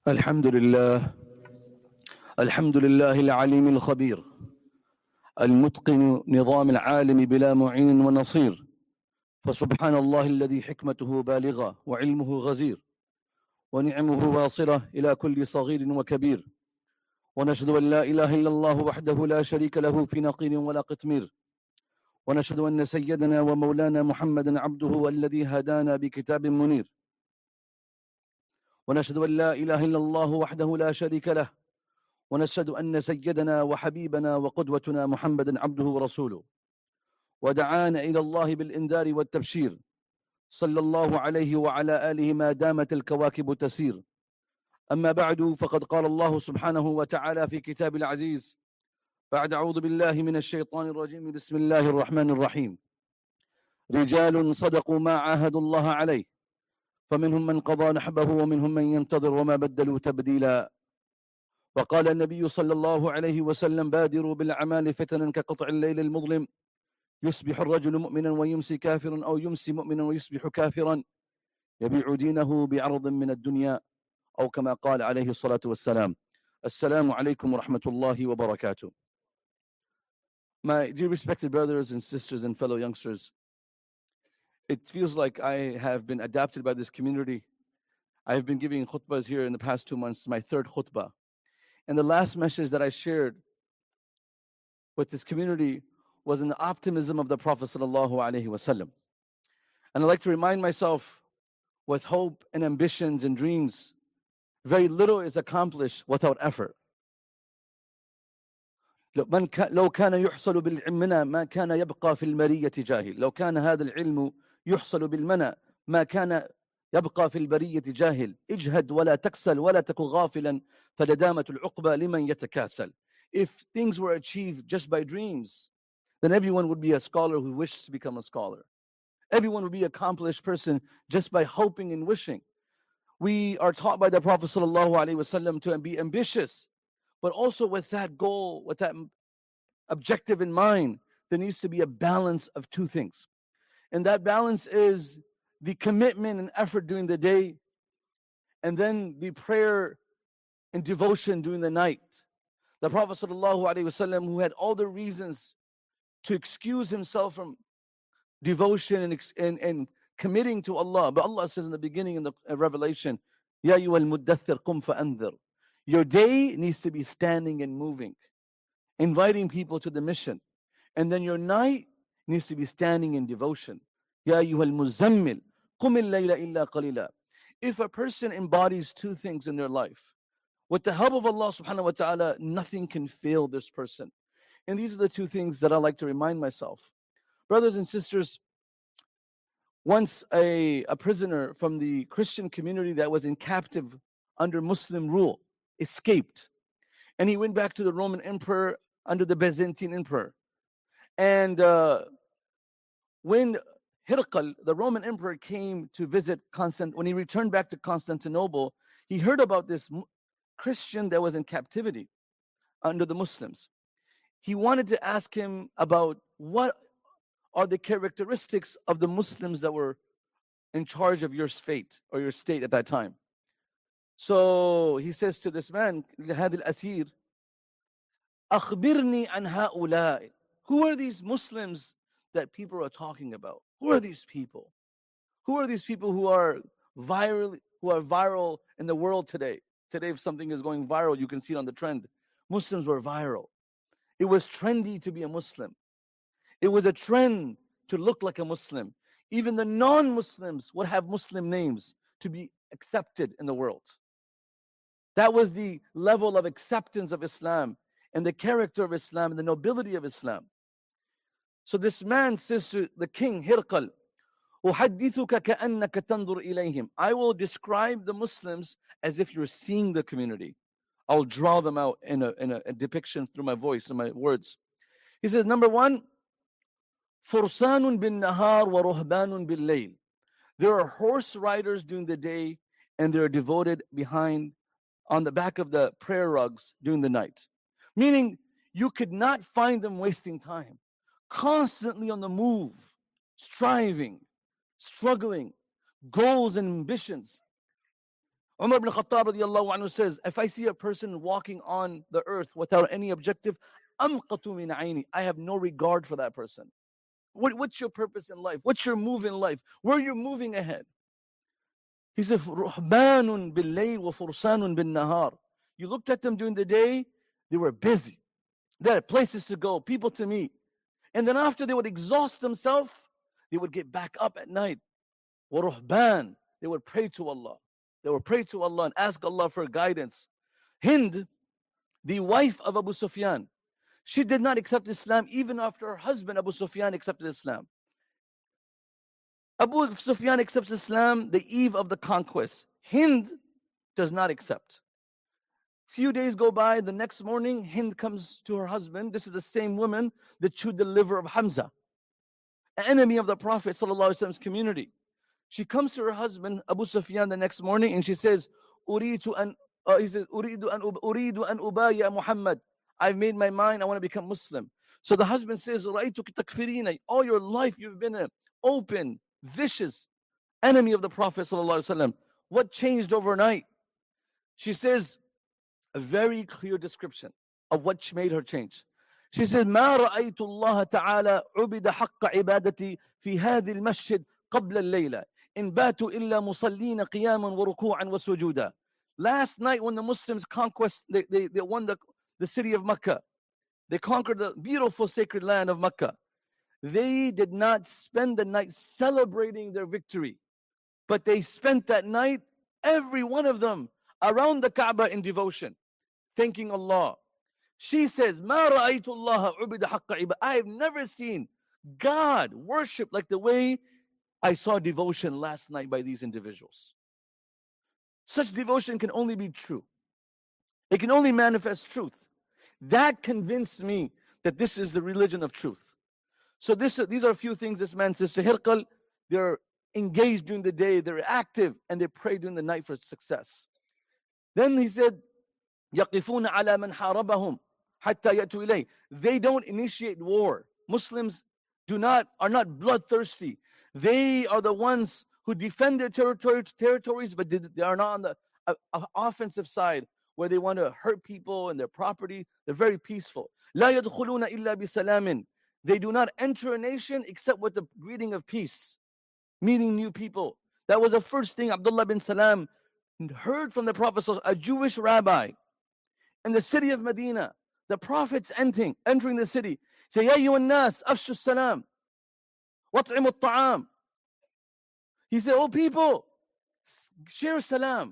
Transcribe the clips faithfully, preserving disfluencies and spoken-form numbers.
الحمد لله الحمد لله العليم الخبير المتقن نظام العالم بلا معين ونصير، فسبحان الله الذي حكمته بالغة وعلمه غزير ونعمه واصلة إلى كل صغير وكبير، ونشهد أن لا إله إلا الله وحده لا شريك له في نقير ولا قطمير، ونشهد أن سيدنا ومولانا محمدا عبده الذي هدانا بكتاب منير، ونشهد أن لا إله إلا الله وحده لا شريك له، ونشهد أن سيدنا وحبيبنا وقدوتنا محمدا عبده ورسوله، ودعانا إلى الله بالإنذار والتبشير، صلى الله عليه وعلى آله ما دامت الكواكب تسير. أما بعد، فقد قال الله سبحانه وتعالى في كتاب العزيز بعد أعوذ بالله من الشيطان الرجيم بسم الله الرحمن الرحيم: رجال صدقوا ما عاهدوا الله عليه فمنهم من قضى نحبه ومنهم من ينتظر وما بدلوا تبديلا. وقال النبي صلى الله عليه وسلم: بادروا بالأعمال فتنا كقطع الليل المظلم، يصبح الرجل مؤمنا ويمسي كافرا، أو يمسي مؤمنا ويصبح كافرا، يبيع دينه بعرض من الدنيا، أو كما قال عليه الصلاة والسلام. السلام عليكم ورحمة الله وبركاته. My dear respected brothers and sisters and fellow youngsters, it feels like I have been adopted by this community. I have been giving khutbahs here in the past two months, my third khutbah. And the last message that I shared with this community was in the optimism of the Prophet sallallahu alaihi wasallam. And I'd like to remind myself, with hope and ambitions and dreams, very little is accomplished without effort. لو كان يحصل بالعلم ما كان يبقى في المرية جاهل. لو كان هذا العلم يحصل بالمنى ما كان يبقى في البرية جاهل. اجهد ولا تكسل ولا تكن غافلا فلدامة العقبى لمن يتكاسل. If things were achieved just by dreams, then everyone would be a scholar who wishes to become a scholar. Everyone would be an accomplished person just by hoping and wishing. We are taught by the Prophet sallallahu alaihi wasallam to be ambitious, but also with that goal, with that objective in mind, there needs to be a balance of two things. And that balance is the commitment and effort during the day, and then the prayer and devotion during the night. The Prophet sallallahu alaihi wasallam, who had all the reasons to excuse himself from devotion and, and, and committing to Allah, but Allah says in the beginning in the Revelation, Ya ayyuhal muddaththir qum fa'andhir. Your day needs to be standing and moving, inviting people to the mission. And then your night needs to be standing in devotion. Ya ayyuhal muzammil qum al-layla illa qalila. If a person embodies two things in their life, with the help of Allah subhanahu wa ta'ala, nothing can fail this person. And these are the two things that I like to remind myself. Brothers and sisters, once a, a prisoner from the Christian community that was in captive under Muslim rule escaped. And he went back to the Roman emperor under the Byzantine emperor. And uh, when Hirqal, the Roman emperor, came to visit Constant, when he returned back to Constantinople, he heard about this Christian that was in captivity under the Muslims. He wanted to ask him about what are the characteristics of the Muslims that were in charge of your fate or your state at that time. So he says to this man, هذا الأسير, أخبرني عن هؤلاء. Who are these Muslims that people are talking about? Who are these people? Who are these people who are viral, who are viral in the world today? Today, if something is going viral, you can see it on the trend. Muslims were viral. It was trendy to be a Muslim. It was a trend to look like a Muslim. Even the non-Muslims would have Muslim names to be accepted in the world. That was the level of acceptance of Islam and the character of Islam and the nobility of Islam. So this man says to the king, Hirqal, أحدثك كأنك تنظر إليهم. I will describe the Muslims as if you're seeing the community. I'll draw them out in a, in a, a depiction through my voice and my words. He says, number one, فرسان بالنهار ورهبان بالليل. There are horse riders during the day, and they're devoted behind, on the back of the prayer rugs during the night. Meaning, you could not find them wasting time. Constantly on the move, striving, struggling, goals and ambitions. Umar ibn Khattab radiallahu anhu says, if I see a person walking on the earth without any objective, أَمْقَتُ مِنْ عَيْنِي, I have no regard for that person. What, what's your purpose in life? What's your move in life? Where are you moving ahead? He said, رُحْبَانٌ بِاللَّيْلِ وَفُرْسَانٌ بِالنَّهَارِ. You looked at them during the day, they were busy. They had places to go, people to meet. And then after they would exhaust themselves, they would get back up at night. وَرُحْبَان, they would pray to Allah. They would pray to Allah and ask Allah for guidance. Hind, the wife of Abu Sufyan, she did not accept Islam even after her husband Abu Sufyan accepted Islam. Abu Sufyan accepts Islam the eve of the conquest. Hind does not accept. Few days go by, the next morning, Hind comes to her husband. This is the same woman that chewed the liver of Hamza, an enemy of the Prophet ﷺ's community. She comes to her husband, Abu Sufyan, the next morning, and she says, Uridu an, uh, he says, Uridu an, Uridu an ubaya Muhammad. I've made my mind, I want to become Muslim. So the husband says, Ra'aytuki takfirina. All your life you've been an open, vicious enemy of the Prophet ﷺ. What changed overnight? She says, a very clear description of what made her change. She said, ما رأيت الله تعالى عبد حق عبادتي في هذه المسجد قبل الليلة إن باتوا إلا مصلين قياما وركوعا وسجودا. Last night when the Muslims conquest, they, they, they won the, the city of Mecca. They conquered the beautiful sacred land of Mecca. They did not spend the night celebrating their victory, but they spent that night, every one of them, around the Kaaba in devotion, thanking Allah. She says, "Ma ra'aytu Allah ubida haqqa ibad." I have never seen God worship like the way I saw devotion last night by these individuals. Such devotion can only be true. It can only manifest truth. That convinced me that this is the religion of truth. So this, these are a few things this man says to Hirqal. They're engaged during the day, they're active, and they pray during the night for success. Then he said, يَقِفُونَ عَلَى مَنْ حَارَبَهُمْ حَتَّى يَأْتُوا إِلَيْهِ. They don't initiate war. Muslims do not are not bloodthirsty. They are the ones who defend their territory, territories, but they are not on the uh, uh, offensive side where they want to hurt people and their property. They're very peaceful. لَا يَدْخُلُونَ إِلَّا بِسَلَامٍ. They do not enter a nation except with the greeting of peace, meeting new people. That was the first thing Abdullah bin Salam heard from the Prophet, a Jewish rabbi in the city of Medina. The Prophet's entering, entering the city. Say, Ya ayyuhan nas, afshu salam, wat'imu at-ta'am. He said, oh people, share salam.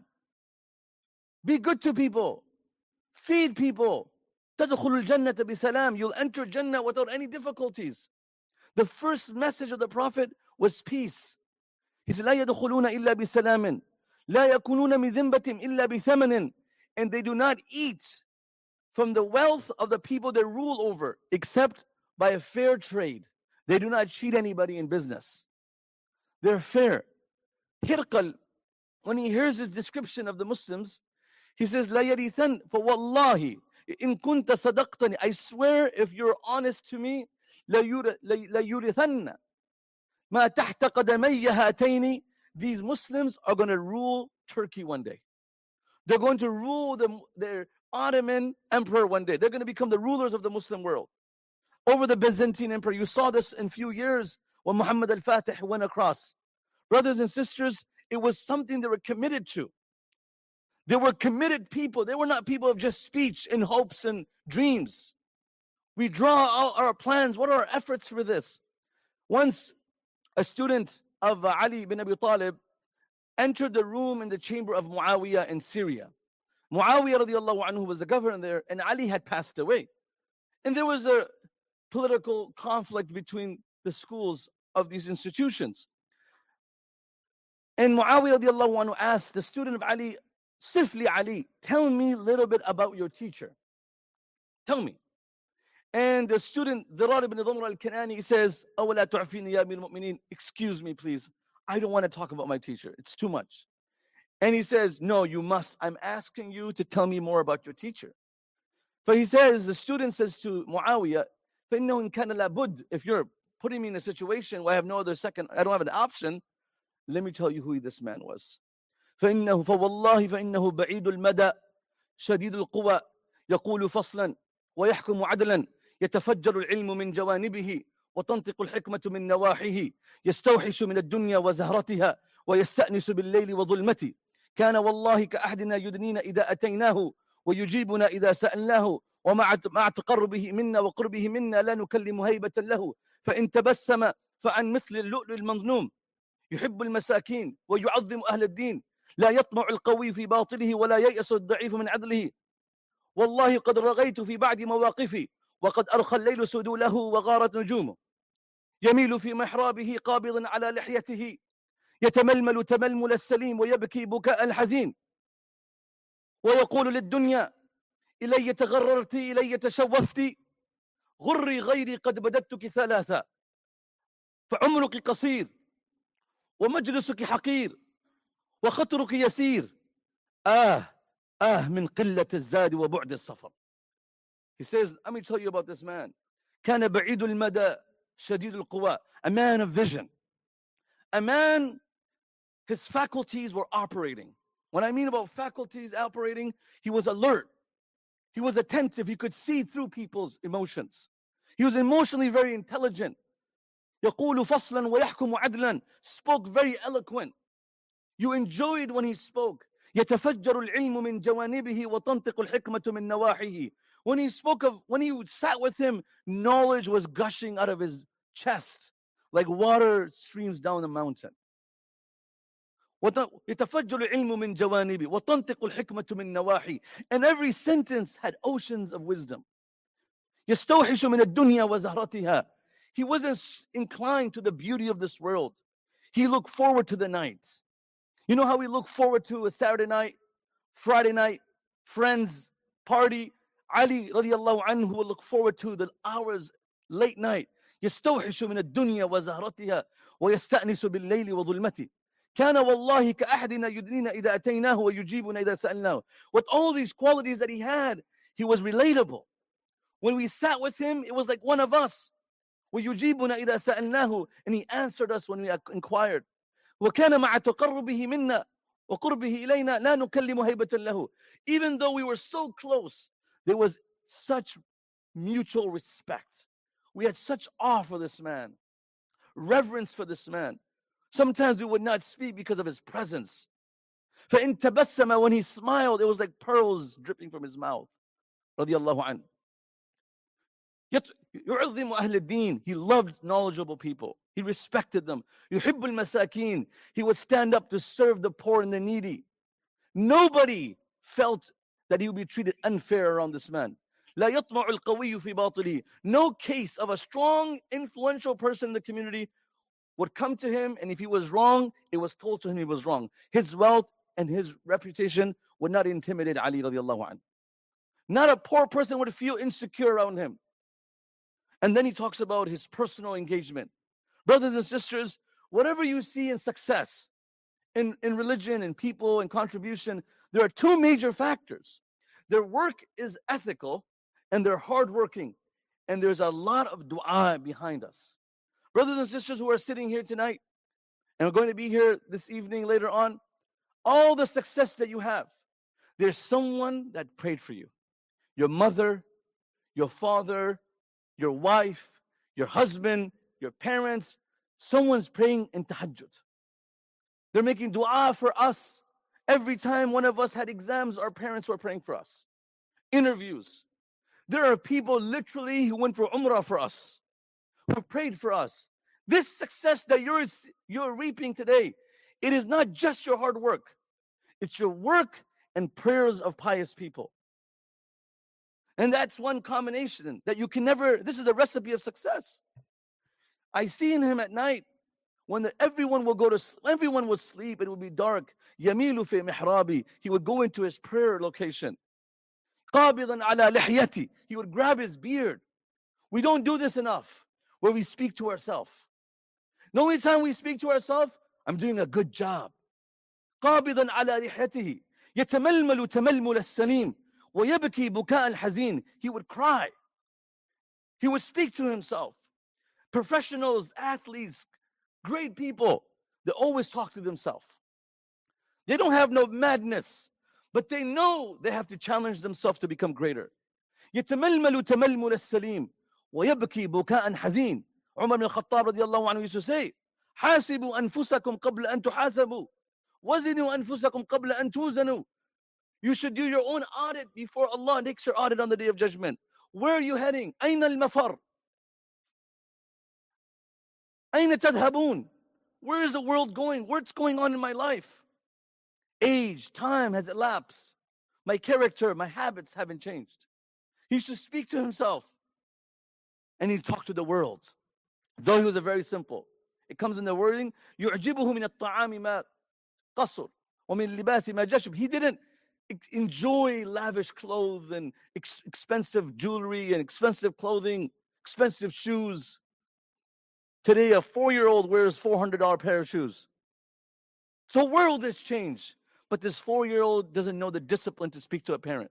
Be good to people. Feed people. تَدْخُلُ الْجَنَّةَ بِسَلَامٍ. You'll enter Jannah without any difficulties. The first message of the Prophet was peace. He said, لَا يَدْخُلُونَ إِلَّا بِسَلَامٍ لَا يَكُونُونَ مِنْ ذِنْبَةٍ إِلَّا بِثَمَنٍ. And they do not eat from the wealth of the people they rule over except by a fair trade. They do not cheat anybody in business. They're fair. Hirqal, when he hears this description of the Muslims, he says, لَا يَرِثَنْ فَوَاللَّهِ إِن كُنْتَ صَدَقْتَنِ. I swear if you're honest to me, لَيُرِثَنَّ مَا تَحْتَ قَدَمَيَّ هَاتَيْنِ. These Muslims are going to rule Turkey one day. They're going to rule the, their Ottoman emperor one day. They're going to become the rulers of the Muslim world over the Byzantine emperor. You saw this in few years when Muhammad al-Fatih went across. Brothers and sisters, it was something they were committed to. They were committed people. They were not people of just speech and hopes and dreams. We draw out our plans. What are our efforts for this? Once a student of Ali bin Abi Talib entered the room in the chamber of Muawiyah in Syria. Muawiyah radiallahu anhu was the governor there, and Ali had passed away. And there was a political conflict between the schools of these institutions. And Muawiyah radiallahu anhu asked the student of Ali, Sifli Ali, tell me a little bit about your teacher. Tell me. And the student, Dirar ibn Dhumr al-Kanani, says, أَوَلَا تُعْفِينِ يَا أَمِيرَ الْمُؤْمِنِينَ. Excuse me, please. I don't want to talk about my teacher. It's too much. And he says, no, you must. I'm asking you to tell me more about your teacher. So he says, the student says to Muawiyah, فَإِنَّهُ إِنْ كَانَ لَابُدْ. If you're putting me in a situation where I have no other second, I don't have an option, let me tell you who this man was. فإنه فوالله فإنه بعيد المدى شديد القوى يقول فصلا ويحكم عدلا يتفجر العلم من جوانبه وتنطق الحكمة من نواحيه يستوحش من الدنيا وزهرتها ويستأنس بالليل وظلمته كان والله كأحدنا يدنينا إذا أتيناه ويجيبنا إذا سألناه ومع مع تقربه منا وقربه منا لا نكلم هيبة له فإن تبسم فعن مثل اللؤلؤ المظنوم يحب المساكين ويعظم أهل الدين لا يطمع القوي في باطله ولا ييأس الضعيف من عدله والله قد رغيت في بعد مواقفي وقد أرخى الليل سدوله وغارت نجومه يميل في محرابه قابض على لحيته يتململ تململ السليم ويبكي بكاء الحزين ويقول للدنيا إلي تغررت إلي تشوفت غري غيري قد بددتك ثلاثا فعمرك قصير ومجلسك حقير وخطرك يسير آه آه من قلة الزاد وبعد السفر. He says, let me tell you about this man. كان بعيد المدى شديد القوى, a man of vision, a man, his faculties were operating. When I mean about faculties operating, he was alert, he was attentive, he could see through people's emotions, he was emotionally very intelligent. يقول فصلا ويحكم عدلا, spoke very eloquent. You enjoyed when he spoke. يتفجر العلم من جوانبه وتنطق الحكمة من نواحيه. When he spoke of, when he sat with him, knowledge was gushing out of his chest like water streams down a mountain. يتفجر العلم من جوانبه وتنطق الحكمة من نواحي. And every sentence had oceans of wisdom. يستوحش من الدنيا وزهرتها. He wasn't inclined to the beauty of this world. He looked forward to the night. You know how we look forward to a Saturday night, Friday night, friends, party? Ali radiallahu anhu will look forward to the hours, late night. يستوحش من الدنيا وزهرتها ويستأنس بالليل وظلمته. كان والله كأحدنا يدنينا إذا أتيناه ويجيبنا إذا سألناه. With all these qualities that he had, he was relatable. When we sat with him, it was like one of us. ويجيبنا إذا سألناه, and he answered us when we inquired. وكان مع تقربه منا وقربه إلينا لا نكلم هيبة له. Even though we were so close, there was such mutual respect. We had such awe for this man, reverence for this man. Sometimes we would not speak because of his presence. فإن تبسم, when he smiled, it was like pearls dripping from his mouth. رضي الله عنه. يعظم أهل الدين. He loved knowledgeable people. He respected them. يحب المساكين. He would stand up to serve the poor and the needy. Nobody felt that he would be treated unfair around this man. لا يطمع القوي في باطله. No case of a strong, influential person in the community would come to him, and if he was wrong, it was told to him he was wrong. His wealth and his reputation would not intimidate Ali radiallahu anhu. Not a poor person would feel insecure around him. And then he talks about his personal engagement. Brothers and sisters, whatever you see in success, in, in religion, in people, in contribution, there are two major factors. Their work is ethical, and they're hardworking, and there's a lot of dua behind us. Brothers and sisters who are sitting here tonight, and are going to be here this evening later on, all the success that you have, there's someone that prayed for you. Your mother, your father, your wife, your husband, your parents, someone's praying in tahajjud. They're making dua for us. Every time one of us had exams, our parents were praying for us. Interviews. There are people literally who went for umrah for us, who prayed for us. This success that you're, you're reaping today, it is not just your hard work. It's your work and prayers of pious people. And that's one combination that you can never, this is the recipe of success. I seen him at night when the, everyone will go to, everyone would sleep, it would be dark. Yamilu fi mihrabi, he would go into his prayer location. Qabidan ala lihyati, he would grab his beard. We don't do this enough, where we speak to ourselves. The only time we speak to ourselves, I'm doing a good job. قابضا على لحيته يتململ تململ السليم ويبكي بكاء الحزين. He would cry. He would speak to himself. Professionals, athletes, great people, they always talk to themselves. They don't have no madness, but they know they have to challenge themselves to become greater. يتململ تململ السليم ويبكي بكاء حزين. Umar ibn Khattab radiallahu anhu used to say, حاسبوا أنفسكم قبل أن تحاسبوا وزنوا أنفسكم قبل أن توزنوا. You should do your own audit before Allah takes your audit on the day of judgment. Where are you heading? أين المفر? أين تذهبون? Where is the world going? What's going on in my life? Age, time has elapsed. My character, my habits haven't changed. He used to speak to himself. And he talked to the world. Though he was a very simple. It comes in the wording, يُعْجِبُهُ مِنَ الطَّعَامِ مَا قَصُرْ وَمِنْ اللِّبَاسِ مَا جَشْبْ. He didn't enjoy lavish clothes and ex expensive jewelry and expensive clothing, expensive shoes. Today, a four-year-old wears four hundred dollar pair of shoes. So the world has changed. But this four-year-old doesn't know the discipline to speak to a parent.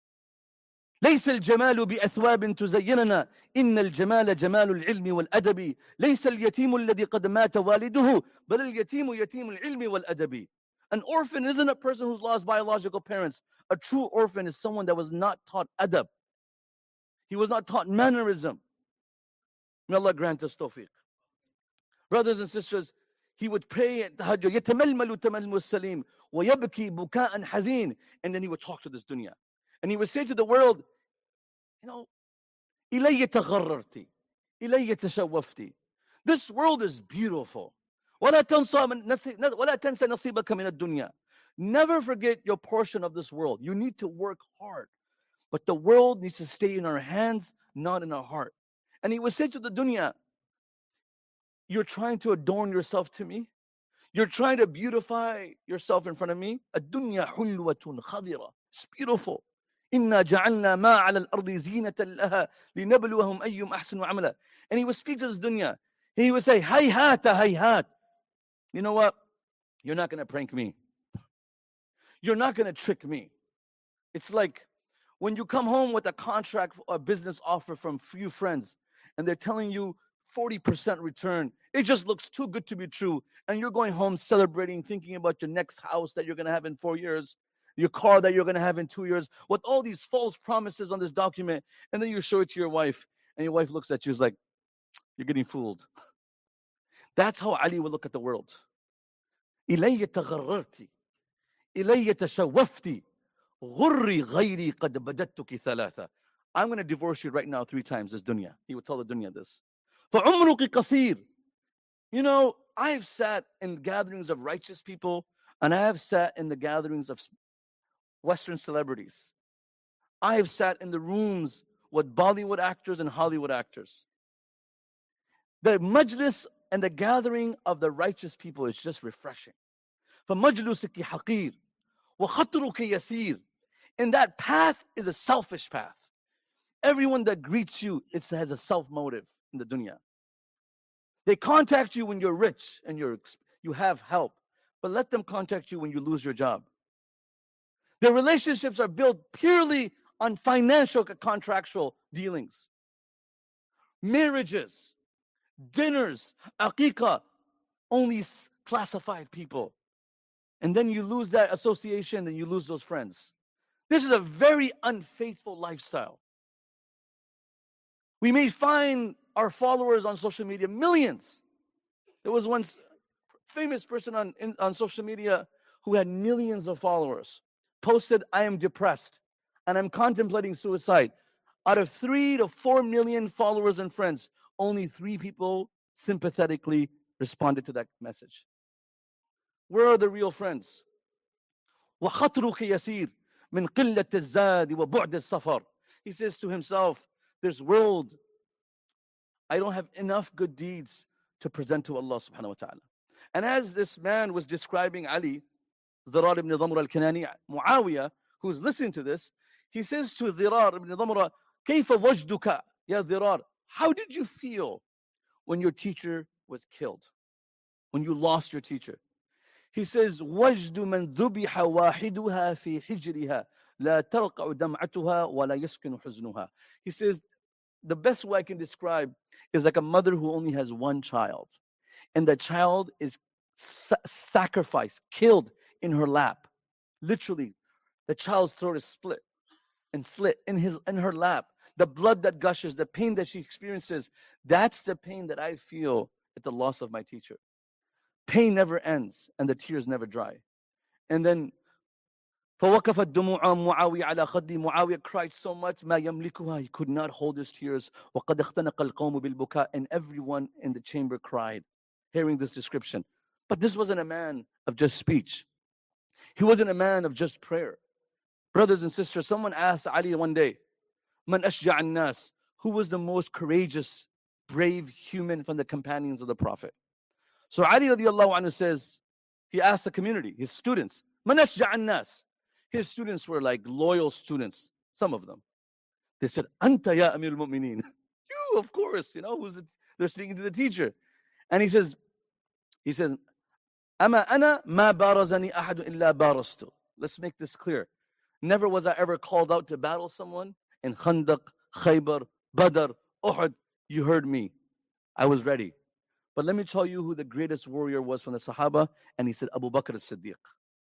ليس الجمال بأثواب تزيننا إن الجمال جمال العلم والأدب ليس اليتيم الذي قد مات والده بل اليتيم يتيم العلم والأدب. An orphan isn't a person who's lost biological parents. A true orphan is someone that was not taught adab. He was not taught mannerism. May Allah grant us tawfiq. Brothers and sisters, he would pray at tahajjud, يتململ تململ السليم ويبكي بكاء حزين, and then he would talk to this dunya. And he would say to the world, you know, إلي تغررتي, إلي تشوفتي. This world is beautiful. ولا تنسى ولا تنسى نصيبك من الدنيا. Never forget your portion of this world. You need to work hard. But the world needs to stay in our hands, not in our heart. And he would say to the dunya, you're trying to adorn yourself to me? You're trying to beautify yourself in front of me? الدنيا حلوة خضرة. It's beautiful. إنا جعلنا ما على الأرض زينة لها لنبلوهم أيهم أحسن عملا. And he would speak to this dunya. He would say, hayhat, hayhat. You know what? You're not going to prank me. You're not going to trick me. It's like when you come home with a contract, a business offer from few friends, and they're telling you forty percent return. It just looks too good to be true. And you're going home celebrating, thinking about your next house that you're going to have in four years, your car that you're going to have in two years, with all these false promises on this document. And then you show it to your wife, and your wife looks at you, is like, you're getting fooled. That's how Ali would look at the world. إلي تغررتي, إلي تشوفتي, غري غيري قد بددتك ثلاثة. I'm going to divorce you right now three times, this dunya. He would tell the dunya this. فعمرك قصير. You know, I have sat in gatherings of righteous people, and I have sat in the gatherings of Western celebrities. I have sat in the rooms with Bollywood actors and Hollywood actors. The majlis and the gathering of the righteous people is just refreshing. فَمَجْلُسِكِ حَقِيرٌ وَخَطْرُكِ يَسِيرٌ. And that path is a selfish path. Everyone that greets you, it has a self motive in the dunya. They contact you when you're rich and you're, you have help, but let them contact you when you lose your job. Their relationships are built purely on financial contractual dealings. Marriages, dinners, aqiqah, only classified people. And then you lose that association and you lose those friends. This is a very unfaithful lifestyle. We may find our followers on social media, millions. There was one famous person on, in, on social media who had millions of followers, posted, I am depressed and I'm contemplating suicide. Out of three to four million followers and friends, only three people sympathetically responded to that message. Where are the real friends? وَخَطْرُكَ يَسِيرٌ مِنْ قِلَّةِ الزَّادِ وَبُعْدِ السَّفَرِ. He says to himself, this world, I don't have enough good deeds to present to Allah subhanahu wa ta'ala. And as this man was describing Ali, Dhirar ibn Dhamra al-Kinani, Muawiyah, who's listening to this, he says to Dhirar ibn Dhamra, كَيْفَ وَجْدُكَ يَا Dhirar? How did you feel when your teacher was killed? When you lost your teacher? He says, وَجْدُ مَنْ ذُبِحَ وَاحِدُهَا فِي حِجْرِهَا لَا تَرْقَعُ دَمْعَتُهَا وَلَا يَسْكِنُ حُزْنُهَا. He says, the best way I can describe is like a mother who only has one child. And the child is sa- sacrificed, killed in her lap. Literally, the child's throat is split and slit in his in her lap. The blood that gushes, the pain that she experiences, that's the pain that I feel at the loss of my teacher. Pain never ends and the tears never dry. And then فَوَقَفَتْ دُمُوعَ مُعَاوِيَ عَلَى خَدِّ Muawiyah cried so much, مَا يَمْلِكُهَا, he could not hold his tears. وَقَدْ اخْتَنَقَ الْقَوْمُ بِالْبُكَاءِ, and everyone in the chamber cried, hearing this description. But this wasn't a man of just speech. He wasn't a man of just prayer. Brothers and sisters, someone asked Ali one day, Man ashja' an-nas, who was the most courageous, brave human from the companions of the Prophet? So Ali radiallahu anhu says, he asked the community, his students, Man ashja' an-nas. His students were like loyal students, some of them. They said, Anta ya Amir al-Mu'mineen. You, of course, you know, who's it? They're speaking to the teacher. And he says, he says, Ama ana ma barazani ahadu illa barastu. Let's make this clear. Never was I ever called out to battle someone. In Khandaq, Khaybar, Badr, Uhud, you heard me. I was ready. But let me tell you who the greatest warrior was from the Sahaba. And he said, Abu Bakr as-Siddiq.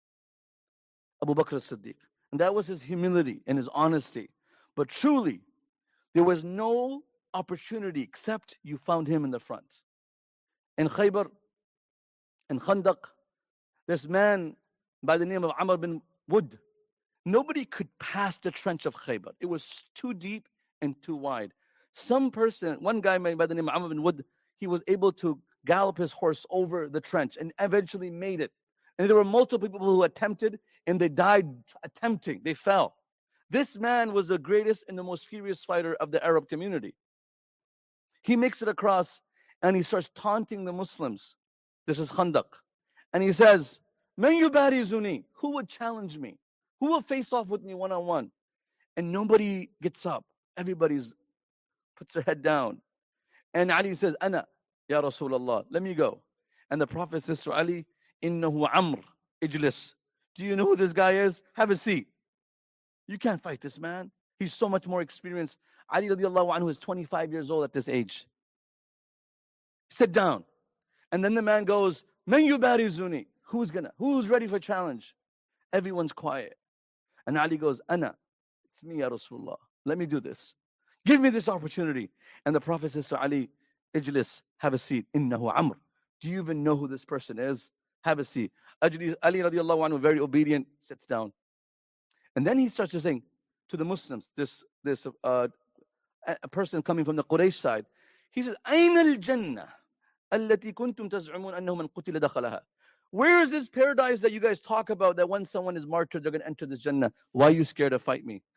Abu Bakr as-Siddiq. And that was his humility and his honesty. But truly, there was no opportunity except you found him in the front. In Khaybar, in Khandaq, this man by the name of Amr bin Wood, nobody could pass the trench of Khaybar. It was too deep and too wide. Some person, one guy by the name of Amr bin Wood, he was able to gallop his horse over the trench and eventually made it. And there were multiple people who attempted and they died attempting. They fell. This man was the greatest and the most furious fighter of the Arab community. He makes it across and he starts taunting the Muslims. This is Khandaq. And he says, Man yubarizuni, who would challenge me? Who will face off with me one-on-one? And nobody gets up. Everybody's puts their head down. And Ali says, Ana, Ya Rasulullah, let me go. And the Prophet says to Ali, Innahu Amr, ijlis. Do you know who this guy is? Have a seat. You can't fight this man. He's so much more experienced. Ali radiallahu anhu is twenty-five years old at this age. Sit down. And then the man goes, Man yubarizuni. Who's gonna, who's ready for challenge? Everyone's quiet. And Ali goes, Ana, it's me, Ya Rasulullah. Let me do this. Give me this opportunity. And the Prophet says to Ali, Ijlis, have a seat. Innahu Amr. Do you even know who this person is? Have a seat. Ali radiallahu anhu, very obedient, sits down. And then he starts to sing to the Muslims, this, this uh, a person coming from the Quraysh side. He says, Aina al-Jannah allati kuntum taz'umun annahu man qutila dakhalaha. Where is this paradise that you guys talk about that when someone is martyred, they're going to enter this Jannah? Why are you scared to fight me?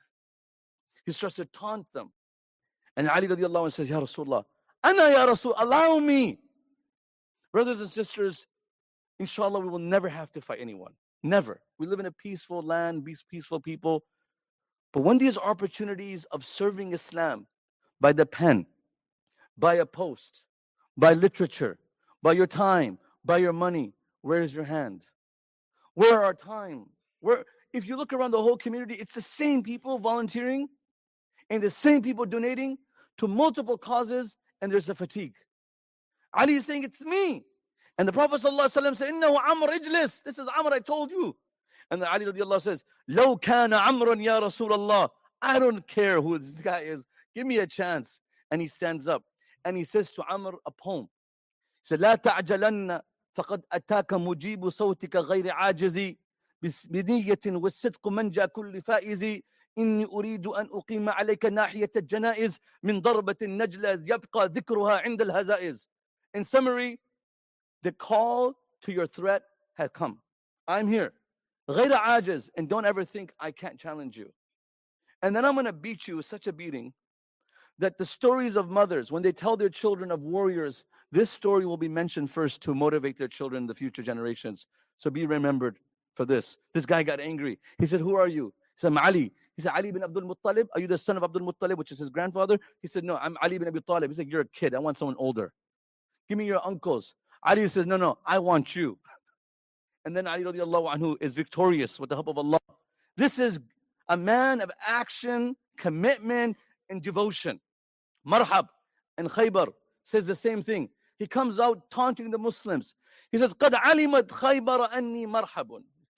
He starts to taunt them. And Ali radiallahu anhu says, Ya Rasulullah, Ana ya Rasul, allow me. Brothers and sisters, inshallah, we will never have to fight anyone. Never. We live in a peaceful land, peaceful people. But when these opportunities of serving Islam by the pen, by a post, by literature, by your time, by your money, where is your hand? Where are our time? Where, if you look around the whole community, it's the same people volunteering and the same people donating to multiple causes, and there's a fatigue. Ali is saying, it's me. And the Prophet ﷺ said, Innahu Amr ijlis. This is Amr, I told you. And the Ali radiallahu says, Law kana Amrun ya Rasulallah. I don't care who this guy is. Give me a chance. And he stands up. And he says to Amr a poem. He said, لا تعجلن فقد أتاك مجيب صوتك غير عاجز بنية والصدق منجى كل فائز إني أريد أن أقيم عليك ناحية الجنائز من ضربة النجلة يبقى ذكرها عند الهزائز. In summary, the call to your threat has come. I'm here. غير عاجز, and don't ever think I can't challenge you. And then I'm going to beat you with such a beating that the stories of mothers, when they tell their children of warriors, this story will be mentioned first to motivate their children in the future generations. So be remembered for this. This guy got angry. He said, who are you? He said, I'm Ali. He said, Ali bin Abdul Muttalib. Are you the son of Abdul Muttalib, which is his grandfather? He said, no, I'm Ali bin Abi Talib. He said, you're a kid. I want someone older. Give me your uncles. Ali says, no, no, I want you. And then Ali radiallahu anhu is victorious with the help of Allah. This is a man of action, commitment, and devotion. Marhab and Khaybar says the same thing. He comes out taunting the Muslims. He says, قَدْ عَلِمَتْ خَيْبَرَ أَنِّي مَرْحَبٌ.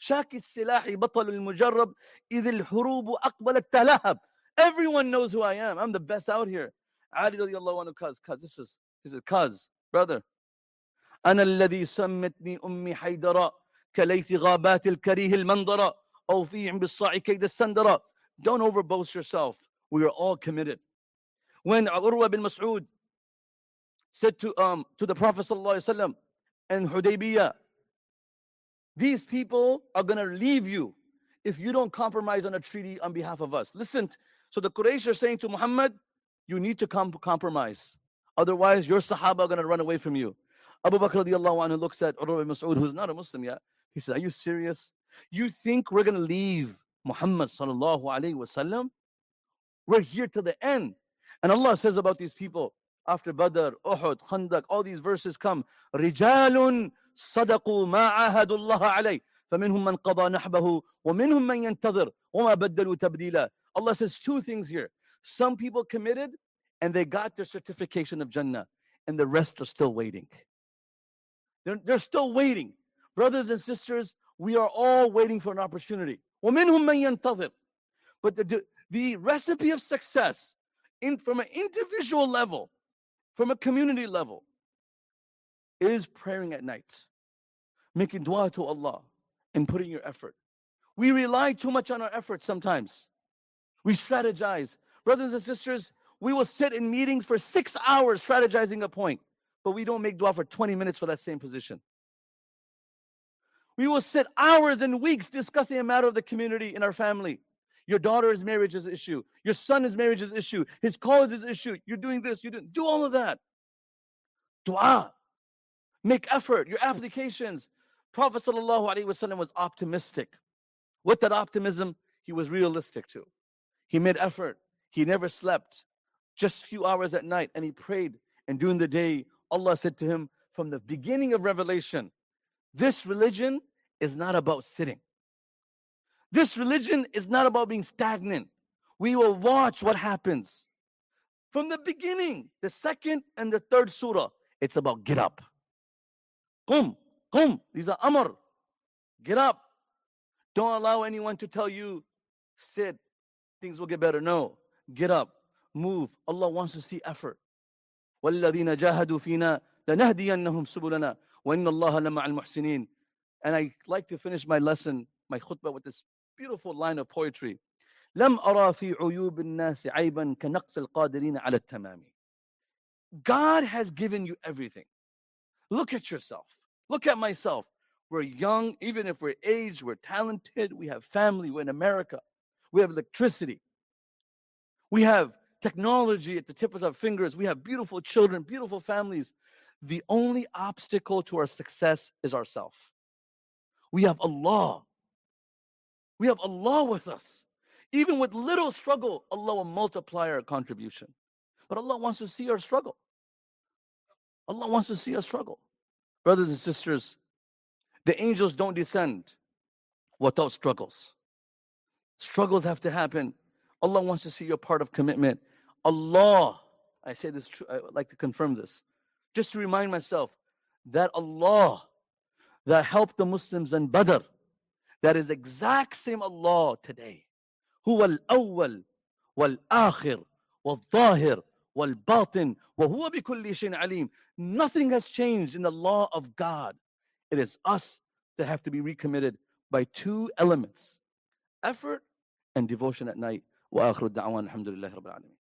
شاك السلاح بطل المجرب إذ الحروب أقبلت تلهب. Everyone knows who I am. I'm the best out here. Ali radiallahu anhu, cuz, cuz, this is, he said, cuz, brother. أنا الذي سمتني أمي حيدرا كليث غابات الكريه المنظرة أو فيهم بالصاع كيد السندرة. Don't overboast yourself. We are all committed. When Urwa bin Mas'ud said to, um, to the Prophet sallallahu alaihi wasallam in Hudaybiyah, these people are going to leave you if you don't compromise on a treaty on behalf of us. Listen, so the Quraysh are saying to Muhammad, you need to com compromise. Otherwise, your Sahaba are going to run away from you. Abu Bakr radiallahu anhu looks at Urwa bin Mas'ud, who's not a Muslim yet. He said, are you serious? You think we're going to leave Muhammad sallallahu alayhi wa sallam? We're here to the end. And Allah says about these people, after Badr, Uhud, Khandaq, all these verses come, رِجَالٌ صَدَقُوا مَا عَاهَدُوا اللَّهَ عَلَيْهِ فَمِنْهُمْ مَنْ قَضَى نَحْبَهُ وَمِنْهُمْ مَنْ يَنْتَظِرُ وَمَا بَدَّلُوا تَبْدِيلًا. Allah says two things here. Some people committed and they got their certification of Jannah, and the rest are still waiting. They're, they're still waiting. Brothers and sisters, we are all waiting for an opportunity. وَمِنْهُمْ مَنْ يَنْتَظِرُ. But the, the recipe of success in, from an individual level, from a community level, is praying at night, making dua to Allah, and putting your effort. We rely too much on our efforts sometimes. We strategize. Brothers and sisters, we will sit in meetings for six hours strategizing a point, but we don't make dua for twenty minutes for that same position. We will sit hours and weeks discussing a matter of the community in our family. Your daughter's marriage is an issue. Your son's marriage is an issue. His college is an issue. You're doing this, you're doing, do all of that. Dua. Make effort, your applications. Prophet sallallahu alaihi wasallam was optimistic. With that optimism, he was realistic too. He made effort. He never slept. Just a few hours at night, and he prayed. And during the day, Allah said to him from the beginning of Revelation, this religion is not about sitting. This religion is not about being stagnant. We will watch what happens. From the beginning, the second and the third surah, it's about get up. Qum, qum. These are amr. Get up. Don't allow anyone to tell you, sit, things will get better. No, get up, move. Allah wants to see effort. وَالَّذِينَ جَاهَدُوا فِينَا لَنَهْدِيَنَّهُمْ سُبُلَنَا وَإِنَّ اللَّهَ لَمَعَ الْمُحْسِنِينَ. And I like to finish my lesson, my khutbah, with this beautiful line of poetry. لَمْ أَرَى فِي عُيُوبِ النَّاسِ عَيْبًا كَنَقْصِ الْقَادِرِينَ عَلَى التَّمَامِ. God has given you everything. Look at yourself. Look at myself. We're young, even if we're aged, we're talented, we have family, we're in America. We have electricity. We have technology at the tip of our fingers. We have beautiful children, beautiful families. The only obstacle to our success is ourselves. We have Allah. We have Allah with us. Even with little struggle, Allah will multiply our contribution. But Allah wants to see our struggle. Allah wants to see us struggle. Brothers and sisters, the angels don't descend without struggles. Struggles have to happen. Allah wants to see your part of commitment. Allah, I say this, I would like to confirm this, just to remind myself that Allah that helped the Muslims in Badr, that is exact same Allah today. Huwa al-awwal wal-akhir wal-zahir wal-batin wa huwa bi kulli shayin alim. Nothing has changed in the law of God. It is us that have to be recommitted by two elements, effort and devotion at night. Wa akhiru da'wan alhamdulillahi rabbil alameen.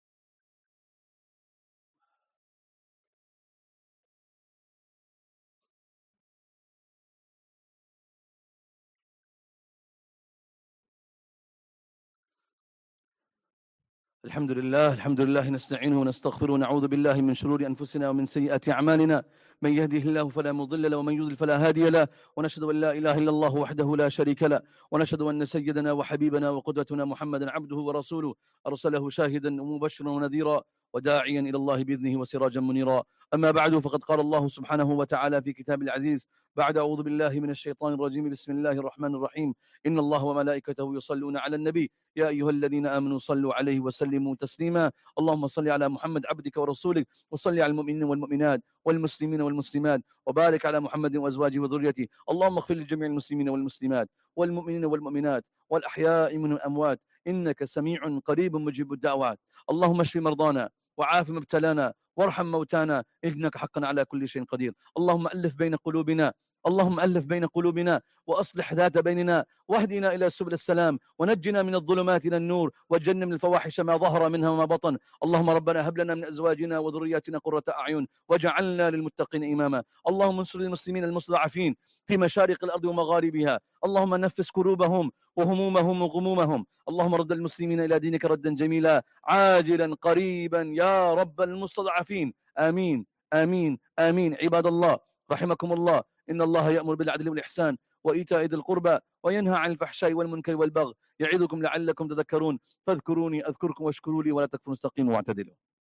الحمد لله الحمد لله نستعينه ونستغفره ونعوذ بالله من شرور أنفسنا ومن سيئات أعمالنا من يهده الله فلا مضل له ومن يضلل فلا هادي له ونشهد أن لا إله إلا الله وحده لا شريك له ونشهد أن سيدنا وحبيبنا وقدوتنا محمدا عبده ورسوله أرسله شاهدا ومبشرا ونذيرا وداعيا إلى الله بإذنه وسراجا منيرا أما بعد، فقد قال الله سبحانه وتعالى في كتاب العزيز بعد أعوذ بالله من الشيطان الرجيم بسم الله الرحمن الرحيم إن الله وملائكته يصلون على النبي يا أيها الذين آمنوا صلوا عليه وسلموا تسليما اللهم صل على محمد عبدك ورسولك وصل على المؤمنين والمؤمنات والمسلمين والمسلمات وبارك على محمد وأزواجه وذريته اللهم اغفر لجميع المسلمين والمسلمات والمؤمنين والمؤمنات والأحياء من الأموات إنك سميع قريب مجيب الدعوات اللهم اشف مرضانا وعاف مبتلانا وارحم موتانا إنك حقا على كل شيء قدير اللهم ألف بين قلوبنا اللهم ألف بين قلوبنا وأصلح ذات بيننا واهدنا إلى سبل السلام ونجنا من الظلمات إلى النور وجنبنا من الفواحش ما ظهر منها وما بطن اللهم ربنا هب لنا من أزواجنا وذرياتنا قرة أعين وجعلنا للمتقين إماما اللهم انصر المسلمين المستضعفين في مشارق الأرض ومغاربها اللهم نفس كروبهم وهمومهم وغمومهم اللهم رد المسلمين إلى دينك ردا جميلا عاجلا قريبا يا رب المستضعفين آمين آمين آمين عباد الله رحمكم الله إن الله يأمر بالعدل والإحسان وإيتاء ذي القربى وينهى عن الفحشاء والمنكر والبغي يعظكم لعلكم تذكرون فاذكروني أذكركم واشكروا لي ولا تكفروا استقيموا واعتدلوا